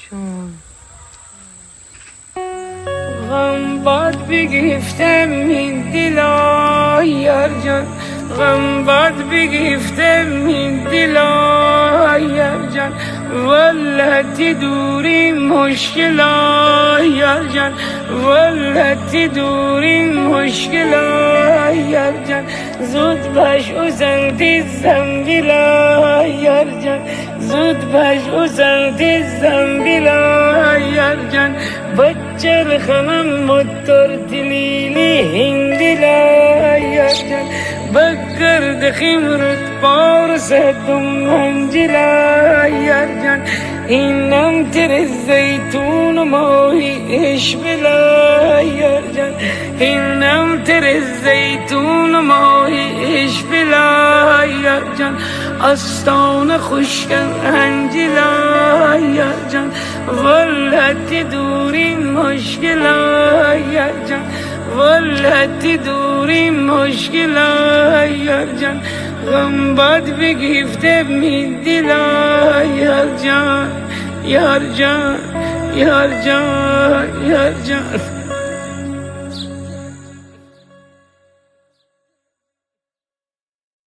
جون غم باد بگرفتم این دلا یار جان، غم باد بگرفتم این دلا یار جان، ولتی دوری مشکلا یار جان، ولتی دوری مشکلا یار جان، زود باش اوزن دیزم بلا یار جان، زود باش اوزن دیزم بلا یار جان، بچر خانم موتور دلیلی هندلا یار جان، بگرد خمرت بارزدم منجلا یار جان، اینم تر زیتون ماهیش بلا یار جان، اینم تر زیتون ماهیش بلا یار جان، آستان خوشگل انجلا یار جان، ولتی دوری مشکلا یار جان، ولتی دوری مشکلا یار جان، غم باد بگرفته می دلا یار جان، یار جان، یار جان، یار جان.